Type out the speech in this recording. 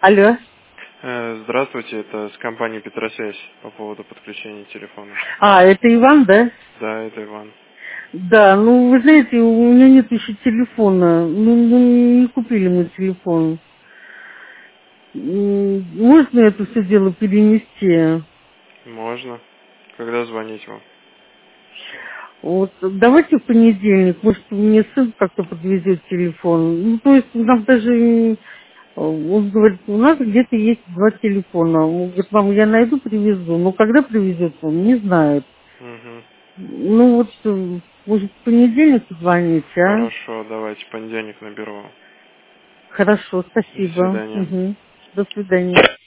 Алло. Здравствуйте, это с компании Петросвязь по поводу подключения телефона. Это Иван, да? Да, это Иван. Да, ну вы знаете, у меня нет еще телефона. Ну, не купили мы телефон. Можно это все дело перенести? Можно. Когда звонить вам? Вот давайте в понедельник, может мне сын как-то подвезет телефон. Ну, то есть нам даже, он говорит, у нас где-то есть 2 телефона. Он говорит, мам, я найду, привезу. Но когда привезет, он не знает. Угу. Ну вот, может в понедельник звоните, а? Хорошо, давайте в понедельник наберу вам. Хорошо, До спасибо. свидания. Угу. До свидания.